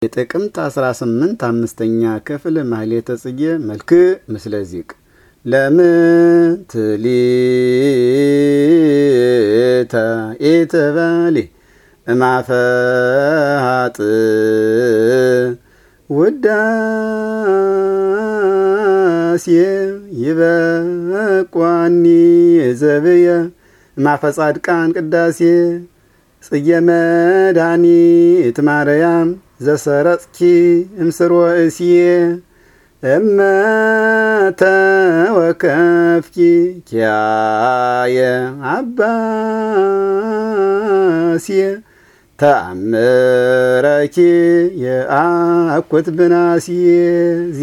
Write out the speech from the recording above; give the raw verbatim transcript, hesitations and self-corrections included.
የጥቅምት አስራ ስምንት አምስተኛ ክፍል ማህሌተ ጽጌ መልክ ምስለ ዚቅ ለምን ትሊተ ኢትበሊ እማፈሃጥ ውዳሴ ይበቋኒ ዘብየ እማፈጻድቃን ቅዳሴ ጽጌ መድኃኒት ማርያም ዘሰረጽኪ እምስሮ እስዬ እመተ ወከፍኪ ኪያየ አባስየ ተአምረኪ የአኩት ብናስየ